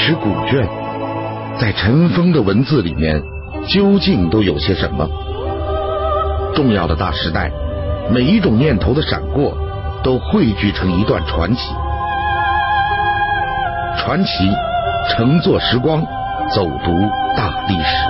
史古卷，在尘封的文字里面，究竟都有些什么？重要的大时代，每一种念头的闪过，都汇聚成一段传奇。传奇乘坐时光，走读大历史。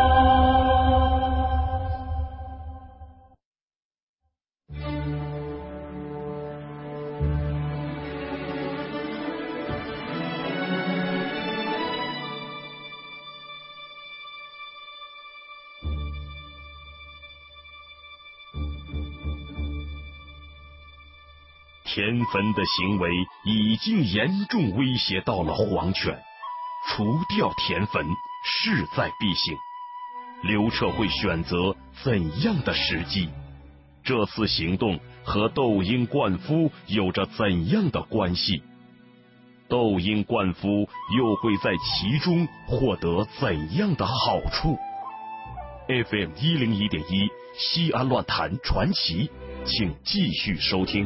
田汾的行为已经严重威胁到了皇权，除掉田汾势在必行。刘彻会选择怎样的时机？这次行动和窦婴灌夫有着怎样的关系？窦婴灌夫又会在其中获得怎样的好处？ FM 101.1西安乱谈传奇，请继续收听。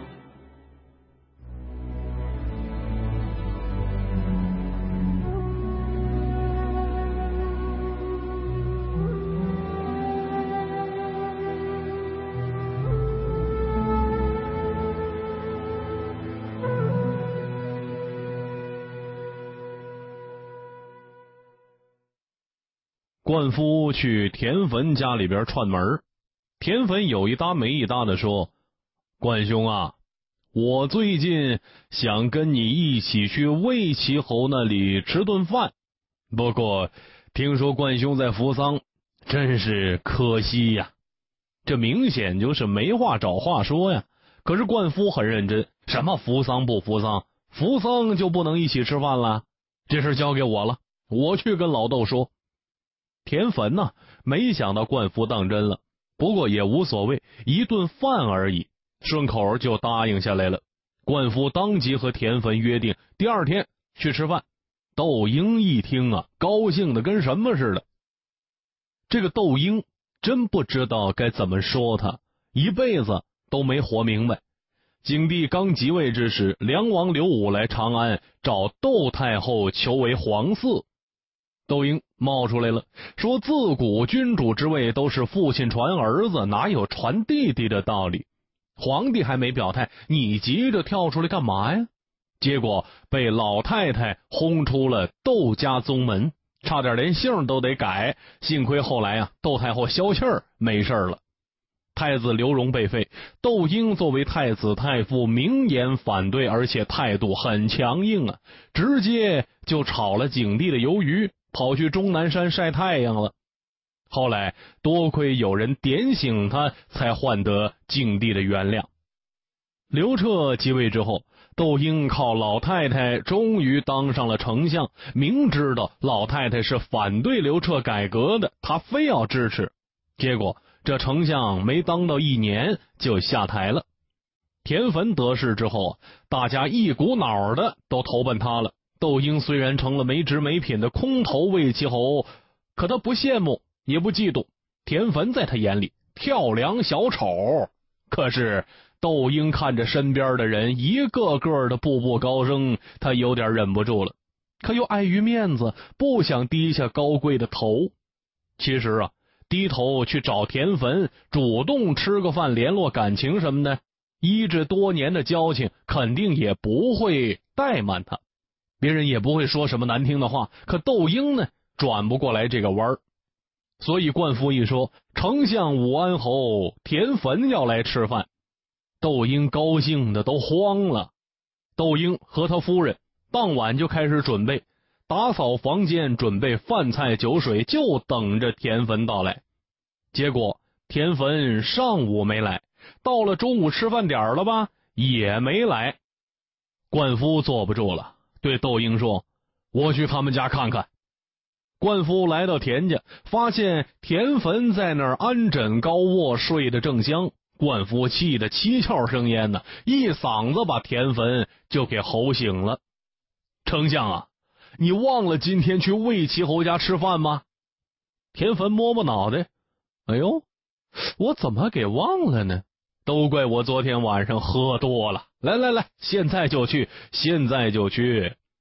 灌夫去田汾家里边串门，田汾有一搭没一搭的说：“灌兄啊，我最近想跟你一起去魏齐侯那里吃顿饭，不过听说灌兄在扶桑，真是可惜呀。”这明显就是没话找话说呀。可是灌夫很认真，什么扶桑不扶桑，扶桑就不能一起吃饭了？这事交给我了，我去跟老窦说。田汾呢，没想到灌夫当真了，不过也无所谓，一顿饭而已，顺口就答应下来了。灌夫当即和田汾约定第二天去吃饭。窦婴一听啊，高兴的跟什么似的。这个窦婴真不知道该怎么说他，一辈子都没活明白。景帝刚即位之时，梁王刘武来长安找窦太后求为皇嗣，窦婴冒出来了，说自古君主之位都是父亲传儿子，哪有传弟弟的道理？皇帝还没表态，你急着跳出来干嘛呀？结果被老太太轰出了窦家宗门，差点连姓都得改。幸亏后来窦太后消气儿，没事了。太子刘荣被废，窦婴作为太子太傅明言反对，而且态度很强硬啊，直接就炒了景帝的鱿鱼，跑去终南山晒太阳了。后来多亏有人点醒他，才换得景帝的原谅。刘彻即位之后，窦婴靠老太太终于当上了丞相，明知道老太太是反对刘彻改革的，他非要支持，结果这丞相没当到1年就下台了。田汾得势之后，大家一股脑的都投奔他了。窦婴虽然成了没职没品的空头魏齐侯，可他不羡慕也不嫉妒，田汾在他眼里跳梁小丑。可是窦婴看着身边的人一个个的步步高升，他有点忍不住了，可又碍于面子，不想低下高贵的头。其实低头去找田汾，主动吃个饭联络感情什么的，依着多年的交情，肯定也不会怠慢他，别人也不会说什么难听的话。可窦婴呢，转不过来这个弯儿。所以灌夫一说丞相武安侯田汾要来吃饭，窦婴高兴的都慌了。窦婴和他夫人当晚就开始准备，打扫房间，准备饭菜酒水，就等着田汾到来。结果田汾上午没来，到了中午吃饭点了吧，也没来。灌夫坐不住了，对窦婴说：“我去他们家看看。”灌夫来到田家，发现田汾在那儿安枕高卧，睡得正香。灌夫气得七窍生烟呢，一嗓子把田汾就给吼醒了。丞相啊，你忘了今天去魏齐侯家吃饭吗？田汾摸摸脑袋，哎呦，我怎么给忘了呢？都怪我昨天晚上喝多了。来，现在就去，现在就去。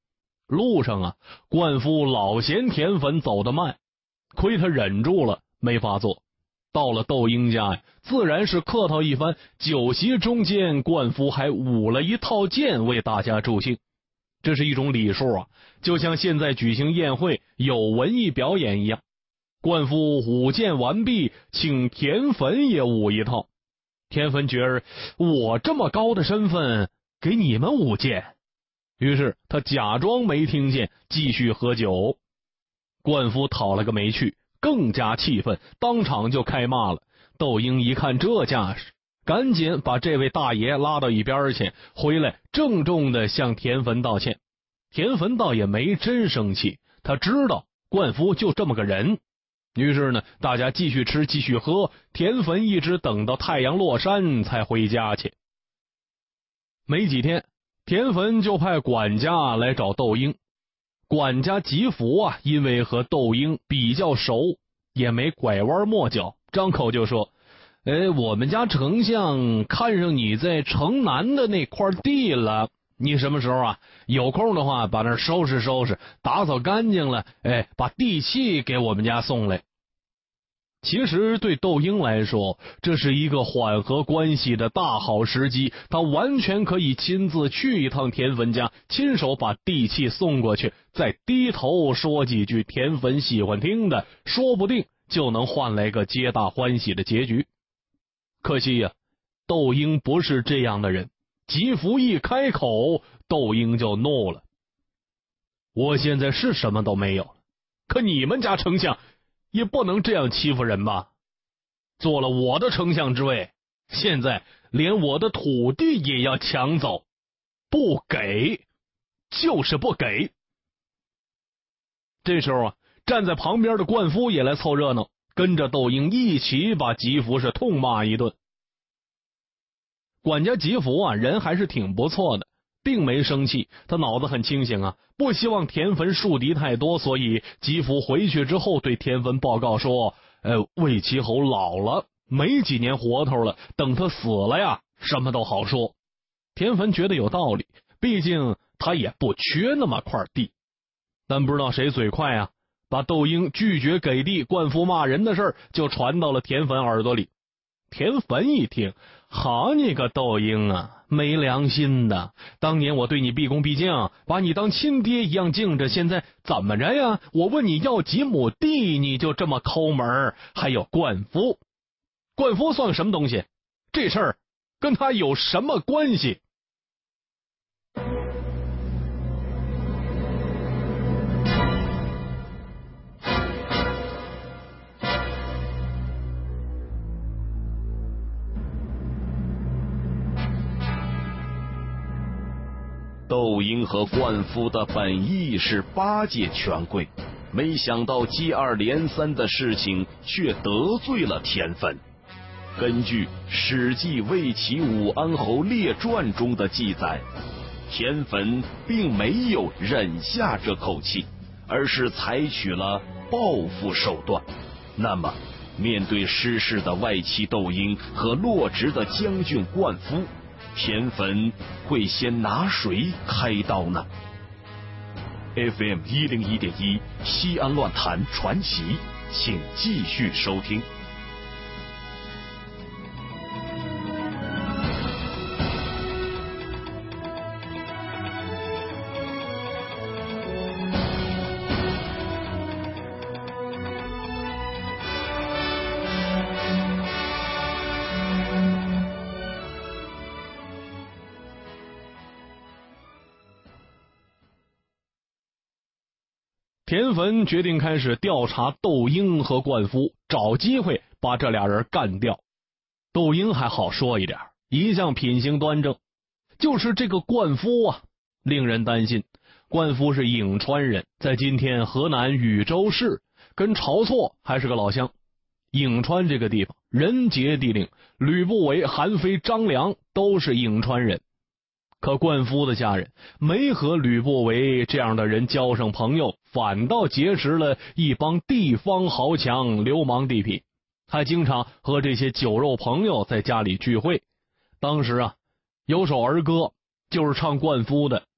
路上啊，冠夫老嫌田汾走得慢，亏他忍住了，没发作。到了窦婴家呀，自然是客套一番。酒席中间，冠夫还舞了一套剑为大家助兴，这是一种礼数啊，就像现在举行宴会有文艺表演一样。冠夫舞剑完毕，请田汾也舞一套。田汾觉儿我这么高的身份，给你们舞剑，于是他假装没听见，继续喝酒。冠夫讨了个没趣，更加气愤，当场就开骂了。窦婴一看这架势，赶紧把这位大爷拉到一边去，回来郑重地向田汾道歉。田汾倒也没真生气，他知道冠夫就这么个人。于是呢，大家继续吃继续喝，田汾一直等到太阳落山才回家去。没几天，田汾就派管家来找窦婴。管家吉福啊，因为和窦婴比较熟，也没拐弯抹角，张口就说：我们家丞相看上你在城南的那块地了，你什么时候啊有空的话，把那收拾收拾，打扫干净了，把地契给我们家送来。其实对窦婴来说，这是一个缓和关系的大好时机，他完全可以亲自去一趟田汾家，亲手把地契送过去，再低头说几句田汾喜欢听的，说不定就能换来个皆大欢喜的结局。可惜呀，窦婴不是这样的人。吉福一开口，窦婴就怒了：我现在是什么都没有了，可你们家丞相也不能这样欺负人吧？做了我的丞相之位，现在连我的土地也要抢走，不给就是不给。这时候啊，站在旁边的冠夫也来凑热闹，跟着窦婴一起把吉福是痛骂一顿。管家吉福啊，人还是挺不错的，并没生气，他脑子很清醒啊，不希望田汾树敌太多，所以吉福回去之后对田汾报告说：魏齐侯老了，没几年活头了，等他死了呀，什么都好说。田汾觉得有道理，毕竟他也不缺那么块地。但不知道谁嘴快啊，把窦婴拒绝给地、冠夫骂人的事儿就传到了田汾耳朵里。田汾一听，好你个窦婴啊，没良心的！当年我对你毕恭毕敬，把你当亲爹一样敬着，现在怎么着呀？我问你要几亩地，你就这么抠门？还有冠夫，冠夫算什么东西？这事儿跟他有什么关系？ 窦婴和冠夫的本意是巴结权贵，没想到接二连三的事情却得罪了田汾。根据《史记·魏齐武安侯列传》中的记载，田汾并没有忍下这口气，而是采取了报复手段。那么，面对失势的外戚窦婴和落职的将军冠夫，田汾会先拿谁开刀呢？ FM 101.1西安乱坛传奇，请继续收听。 田汾决定开始调查窦婴和冠夫，找机会把这俩人干掉。窦婴还好说一点，一向品行端正，就是这个冠夫啊，令人担心。冠夫是颍川人，在今天河南禹州市，跟晁错还是个老乡。颍川这个地方人杰地灵，吕不韦、韩非、张良都是颍川人。可冠夫的家人没和吕不韦这样的人交上朋友，反倒结识了一帮地方豪强、流氓地痞，还经常和这些酒肉朋友在家里聚会。当时啊，有首儿歌就是唱冠夫的，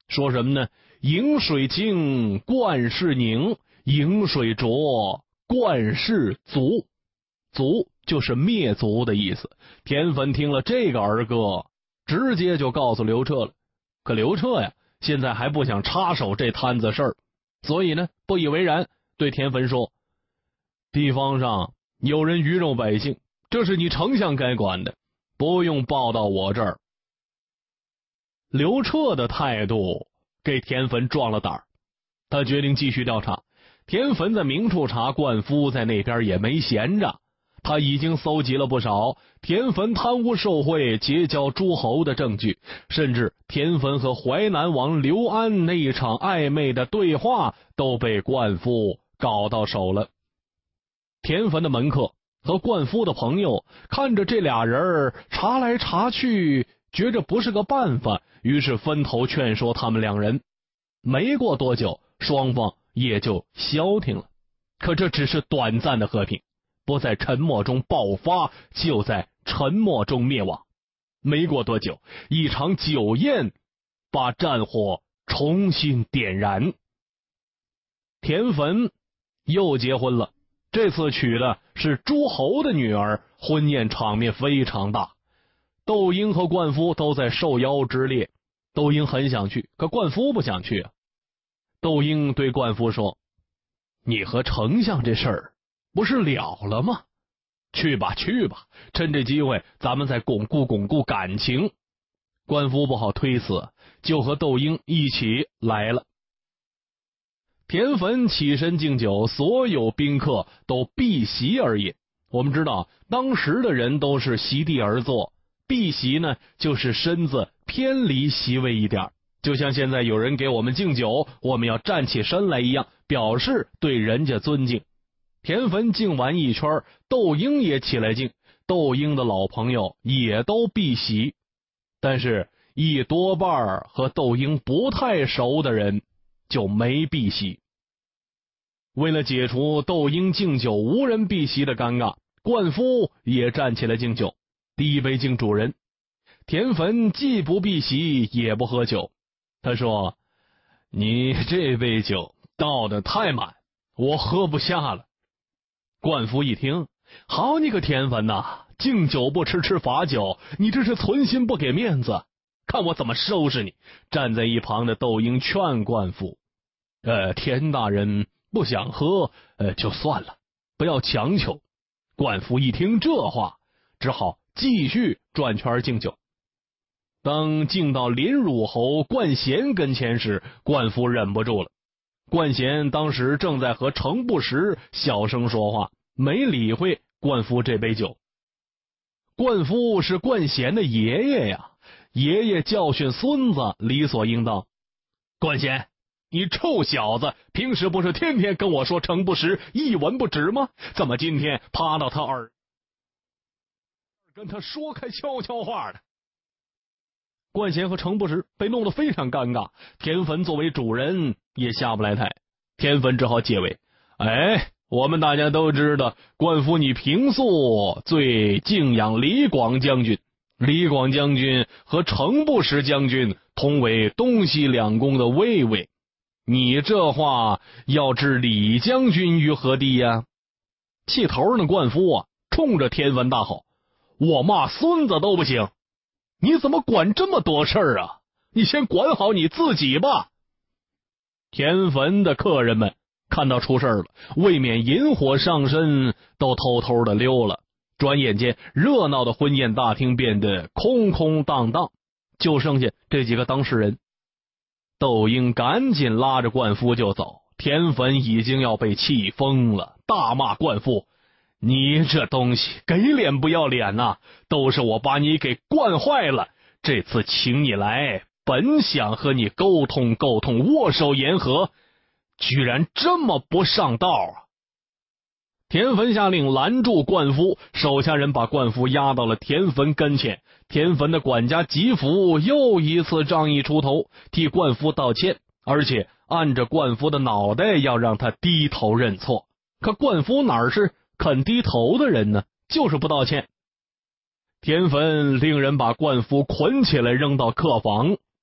说什么呢？饮水清，灌世宁；饮水浊，灌世族。族就是灭族的意思。田汾听了这个儿歌，直接就告诉刘彻了。可刘彻呀，现在还不想插手这摊子事儿，所以呢，不以为然，对田汾说：地方上有人鱼肉百姓，这是你丞相该管的，不用报到我这儿。刘彻的态度给田汾壮了胆儿，他决定继续调查。田汾在明处查，灌夫在那边也没闲着，他已经搜集了不少田汾贪污受贿、结交诸侯的证据，甚至田汾和淮南王刘安那一场暧昧的对话都被灌夫搞到手了。田汾的门客和灌夫的朋友看着这俩人查来查去，觉着不是个办法，于是分头劝说他们两人。没过多久，双方也就消停了。可这只是短暂的和平，不在沉默中爆发，就在沉默中灭亡。没过多久，一场酒宴把战火重新点燃。田汾又结婚了，这次娶的是诸侯的女儿，婚宴场面非常大。窦婴和灌夫都在受邀之列，窦婴很想去，可灌夫不想去啊。窦婴对灌夫说：你和丞相这事儿不是了了吗？去吧去吧，趁这机会咱们再巩固感情。灌夫不好推辞，就和窦婴一起来了。田汾起身敬酒，所有宾客都避席而饮。我们知道当时的人都是席地而坐，避席呢就是身子偏离席位一点，就像现在有人给我们敬酒，我们要站起身来一样，表示对人家尊敬。田汾敬完一圈，窦婴也起来敬，窦婴的老朋友也都避席，但是一多半和窦婴不太熟的人就没避席。为了解除窦婴敬酒无人避席的尴尬，灌夫也站起来敬酒，第一杯敬主人。田汾既不避席也不喝酒，他说：你这杯酒倒得太满，我喝不下了。灌夫一听，好你个田汾呐，敬酒不吃吃罚酒，你这是存心不给面子，看我怎么收拾你。站在一旁的窦婴劝灌夫：田大人不想喝就算了，不要强求。灌夫一听这话，只好继续转圈敬酒。当敬到林汝侯灌贤跟前时，灌夫忍不住了。灌贤当时正在和程不识小声说话，没理会灌夫这杯酒。灌夫是灌贤的爷爷呀，爷爷教训孙子理所应当。灌贤，你臭小子，平时不是天天跟我说程不识一文不值吗？怎么今天趴到他耳跟他说开悄悄话的？灌贤和程不识被弄得非常尴尬，田汾作为主人也下不来台，田汾只好解围：我们大家都知道，灌夫你平素最敬仰李广将军，李广将军和程不识将军同为东西两宫的卫尉，你这话要置李将军于何地呀？气头的灌夫啊，冲着田汾大吼：我骂孙子都不行，你怎么管这么多事儿啊？你先管好你自己吧。田汾的客人们看到出事了，未免引火上身，都偷偷的溜了。转眼间，热闹的婚宴大厅变得空空荡荡，就剩下这几个当事人。窦婴赶紧拉着灌夫就走，田汾已经要被气疯了，大骂灌夫：你这东西给脸不要脸呐！都是我把你给惯坏了，这次请你来，本想和你沟通沟通，握手言和，居然这么不上道啊！田汾下令拦住灌夫，手下人把灌夫押到了田汾跟前。田汾的管家吉福又一次仗义出头，替灌夫道歉，而且按着灌夫的脑袋要让他低头认错。可灌夫哪是肯低头的人呢？就是不道歉。田汾令人把灌夫捆起来扔到客房，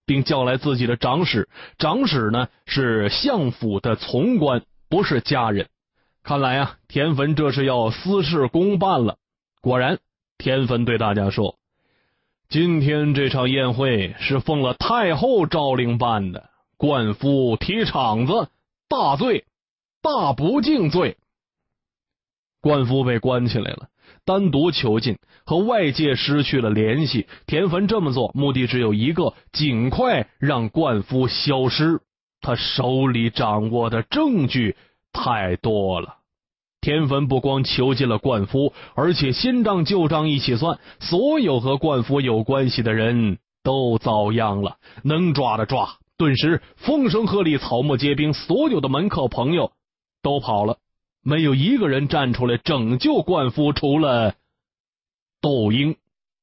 并叫来自己的长史。长史呢是相府的从官，不是家人。看来啊，田汾这是要私事公办了。果然，田汾对大家说，今天这场宴会是奉了太后诏令办的，冠夫提场子，大罪，大不敬罪。冠夫被关起来了，单独囚禁，和外界失去了联系。田汾这么做目的只有一个，尽快让冠夫消失。他手里掌握的证据太多了。田汾不光囚禁了冠夫，而且新账旧账一起算，所有和冠夫有关系的人都遭殃了，能抓的抓。顿时风声鹤唳，草木皆兵，所有的门客朋友都跑了，没有一个人站出来拯救冠夫，除了窦婴。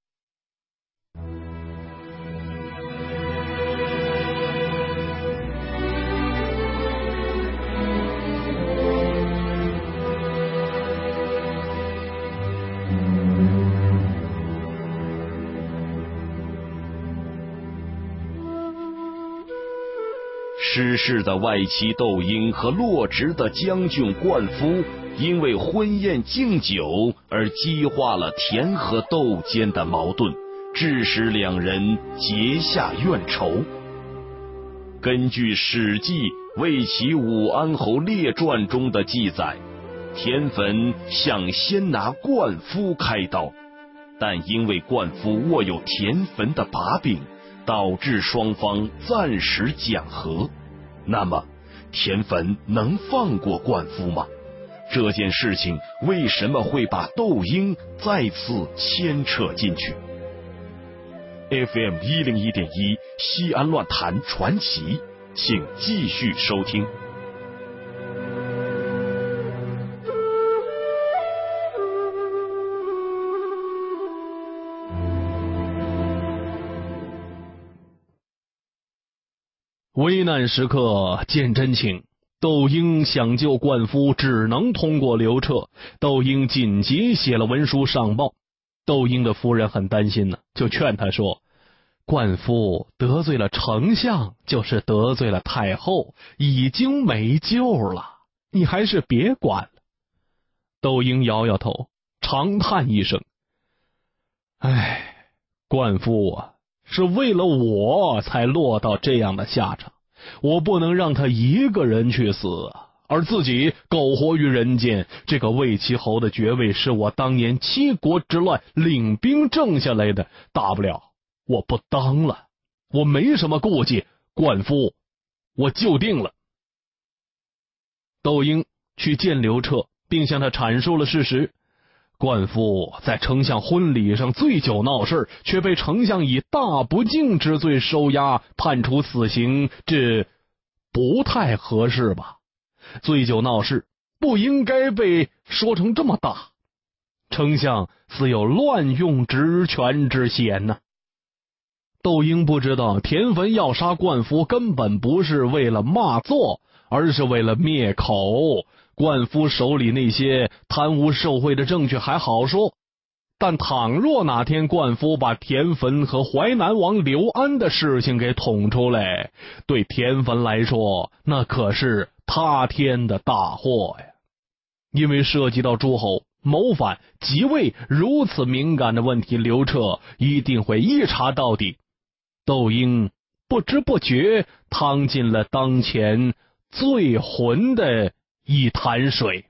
失势的外戚窦婴和落职的将军冠夫，因为婚宴敬酒而激化了田和窦间的矛盾，致使两人结下怨仇。根据《史记·魏齐武安侯列传》中的记载，田汾想先拿冠夫开刀，但因为冠夫握有田汾的把柄，导致双方暂时讲和。那么田汾能放过冠夫吗？这件事情为什么会把窦婴再次牵扯进去？ FM 101.1西安乱谈传奇，请继续收听。 危难时刻见真情，窦婴想救冠夫，只能通过刘彻。窦婴紧急写了文书上报。窦婴的夫人很担心呢，就劝他说，冠夫得罪了丞相，就是得罪了太后，已经没救了，你还是别管了。窦婴摇摇头，长叹一声，唉，冠夫啊，是为了我才落到这样的下场，我不能让他一个人去死啊，而自己苟活于人间。这个魏齐侯的爵位是我当年七国之乱领兵挣下来的，大不了我不当了，我没什么顾忌，冠夫我就定了。窦婴去见刘彻，并向他阐述了事实。冠夫在丞相婚礼上醉酒闹事，却被丞相以大不敬之罪收押，判处死刑，这不太合适吧？醉酒闹事不应该被说成这么大，丞相似有乱用职权之嫌呢。窦婴不知道田汾要杀冠夫根本不是为了骂作，而是为了灭口。冠夫手里那些贪污受贿的证据还好说，但倘若哪天冠夫把田汾和淮南王刘安的事情给捅出来，对田汾来说那可是塌天的大祸呀。因为涉及到诸侯、谋反、即位如此敏感的问题，刘彻一定会一查到底。窦婴不知不觉趟进了当前最浑的一潭水。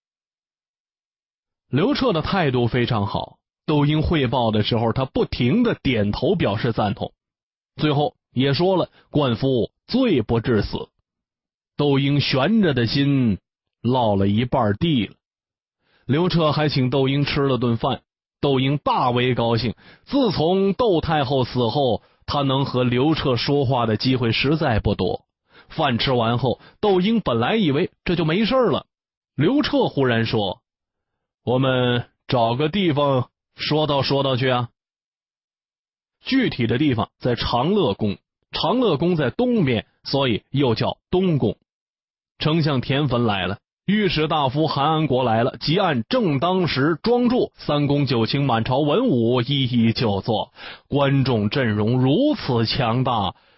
刘彻的态度非常好，窦婴汇报的时候他不停地点头表示赞同，最后也说了冠夫罪不至死。窦婴悬着的心落了一半地了。刘彻还请窦婴吃了顿饭，窦婴大为高兴。自从窦太后死后，他能和刘彻说话的机会实在不多。饭吃完后，窦婴本来以为这就没事了，刘彻忽然说，我们找个地方说道去啊。具体的地方在长乐宫，长乐宫在东边，所以又叫东宫。丞相田汾来了，御史大夫韩安国来了，即按正当时庄助，三公九卿满朝文武一一就座。观众阵容如此强大，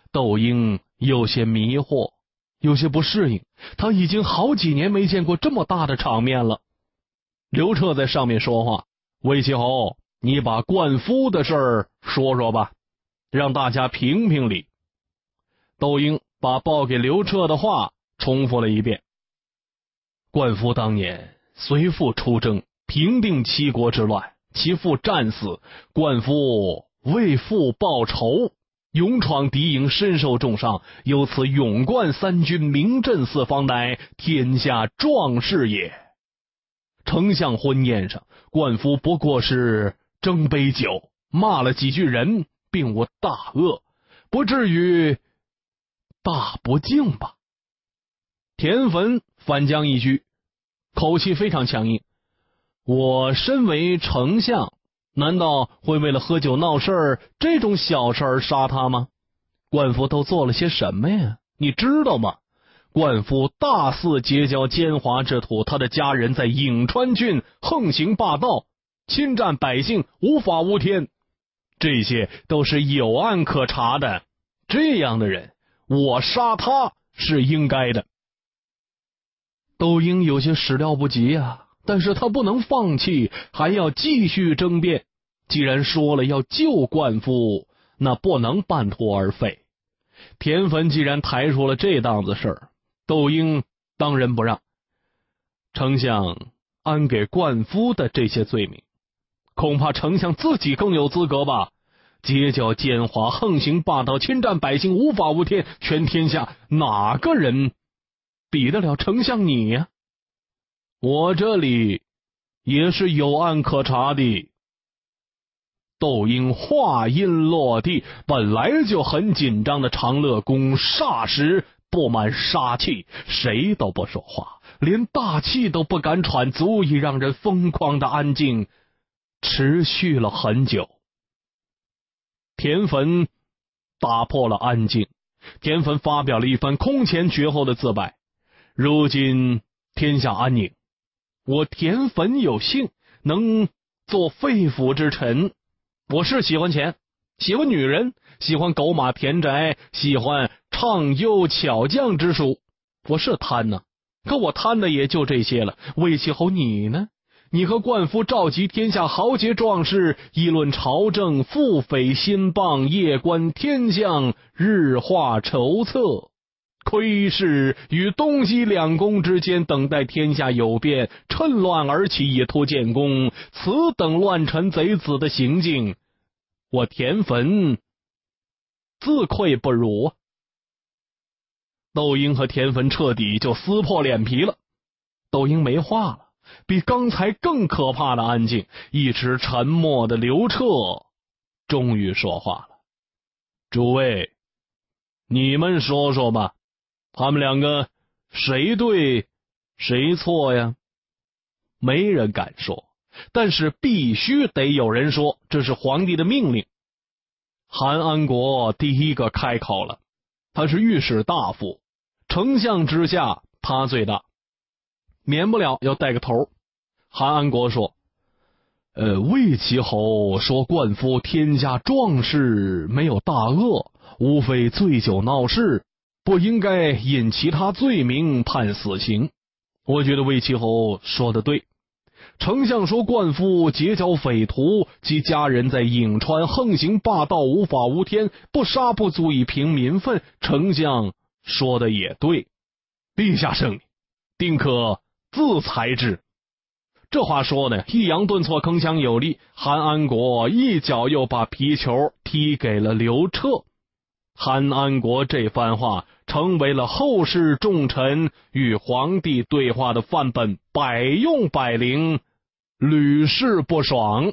窦婴有些迷惑，有些不适应，他已经好几年没见过这么大的场面了。刘彻在上面说话：“魏齐侯，你把灌夫的事儿说说吧，让大家评评理。”窦婴把报给刘彻的话重复了一遍：“灌夫当年随父出征，平定七国之乱，其父战死，灌夫为父报仇，勇闯敌营，身受重伤，由此勇冠三军，名震四方，乃天下壮士也。丞相婚宴上，灌夫不过是斟杯酒，骂了几句人，并无大恶，不至于大不敬吧？”田汾反将一军，口气非常强硬：“我身为丞相，难道会为了喝酒闹事儿这种小事儿杀他吗？灌夫都做了些什么呀？你知道吗？灌夫大肆结交奸猾之徒，他的家人在颍川郡横行霸道，侵占百姓，无法无天，这些都是有案可查的。这样的人，我杀他是应该的。”窦婴有些始料不及啊，但是他不能放弃，还要继续争辩。既然说了要救灌夫，那不能半途而废。田汾既然抬出了这档子事儿，窦婴当仁不让。丞相安给灌夫的这些罪名，恐怕丞相自己更有资格吧？结交奸猾，横行霸道，侵占百姓，无法无天，全天下哪个人比得了丞相你呀？我这里也是有案可查的。窦婴话音落地，本来就很紧张的长乐宫霎时布满杀气，谁都不说话，连大气都不敢喘，足以让人疯狂的安静持续了很久。田汾打破了安静，田汾发表了一番空前绝后的自白：“如今天下安宁，我田汾有幸能做肺腑之臣。我是喜欢钱，喜欢女人，喜欢狗马田宅，喜欢畅优巧匠之术。我是贪呢，可我贪的也就这些了。魏齐侯你呢？你和灌夫召集天下豪杰壮士，议论朝政，腹诽新谤，夜观天象，日化筹策，窥视与东西两宫之间，等待天下有变，趁乱而起，以图建功。此等乱臣贼子的行径，我田汾自愧不如啊！”窦婴和田汾彻底就撕破脸皮了。窦婴没话了，比刚才更可怕的安静。一直沉默的刘彻终于说话了：“诸位，你们说说吧，他们两个谁对谁错呀？”没人敢说，但是必须得有人说，这是皇帝的命令。韩安国第一个开口了，他是御史大夫，丞相之下他最大，免不了要带个头。韩安国说：“魏齐侯说灌夫天下壮士，没有大恶，无非醉酒闹事，不应该因其他罪名判死刑。我觉得魏齐侯说的对。丞相说灌夫结交匪徒，其家人在颍川横行霸道，无法无天，不杀不足以平民愤。丞相说的也对，陛下圣明，定可自裁之。”这话说呢，抑扬顿挫，铿锵有力。韩安国一脚又把皮球踢给了刘彻。韩安国这番话成为了后世重臣与皇帝对话的范本，百用百灵，屡试不爽。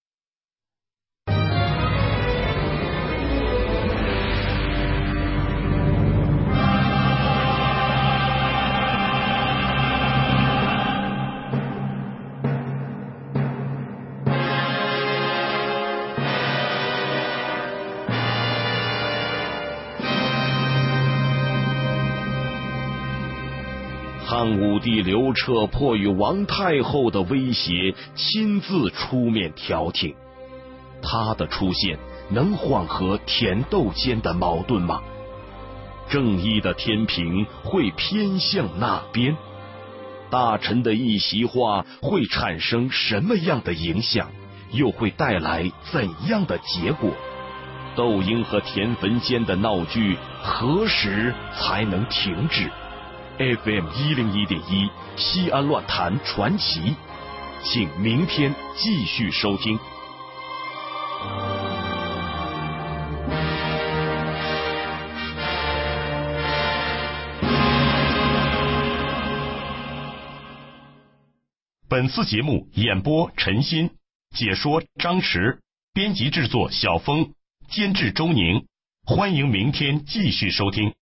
汉武帝刘彻迫于王太后的威胁，亲自出面调停。他的出现能缓和田窦间的矛盾吗？ 正义的天平会偏向哪边？大臣的一席话会产生什么样的影响？又会带来怎样的结果？窦婴和田汾间的闹剧何时才能停止？ FM 101.1西安乱谈传奇，请明天继续收听。本次节目演播陈鑫，解说张弛，编辑制作小峰，监制周宁。欢迎明天继续收听。